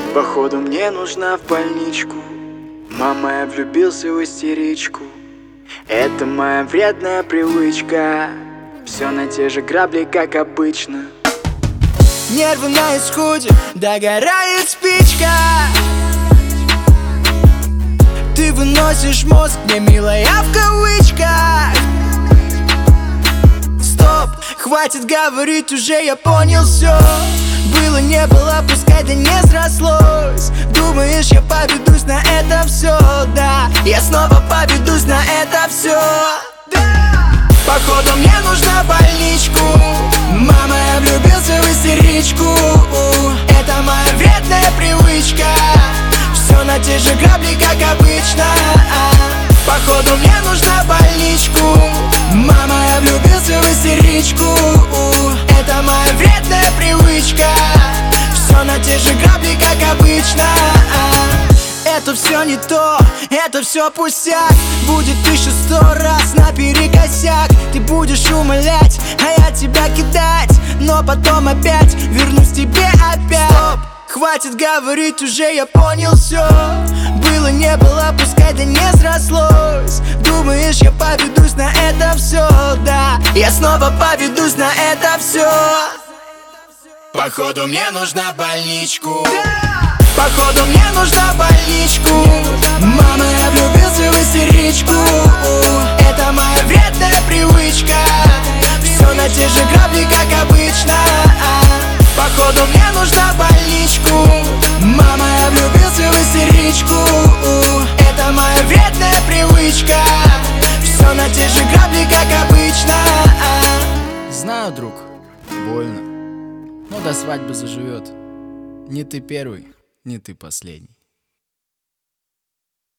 Походу мне нужна в больничку. Мама, я влюбился в истеричку. Это моя вредная привычка. Все на те же грабли, как обычно. Нервы на исходе, догорает спичка. Ты выносишь мозг, мне милая в кавычках. Стоп, хватит говорить, уже я понял все. Было не было, пускай да не срослось. Думаешь, я поведусь на это все, да. Я снова поведусь на это все, да. Походу мне нужна больничку. Мама, я влюбился в истеричку. Это моя вредная привычка. Все на те же грабли, как обычно. Походу мне нужна больничку. Мама, я влюбился в истеричку. Это моя вредная привычка. Все на те же грабли, как обычно. Это все не то, это все пустяк. Будет 1100 раз наперекосяк. Ты будешь умолять, а я тебя кидать. Но потом опять вернусь тебе опять. Стоп, хватит говорить, уже я понял все. Было не было, пускай да не срослось. Думаешь, я поведусь на это все, да. Я снова поведусь на это все. Походу мне нужна больничку. Походу мне нужна больничку. Мама, я влюбился в истеричку. Это моя вредная привычка. Все на те же грабли, как обычно. Походу мне нужна больничку. Мама, я влюбился в истеричку. Это моя вредная привычка. Все на те же грабли, как обычно. Знаю, друг, больно, но до свадьбы заживет. Не ты первый, не ты последний.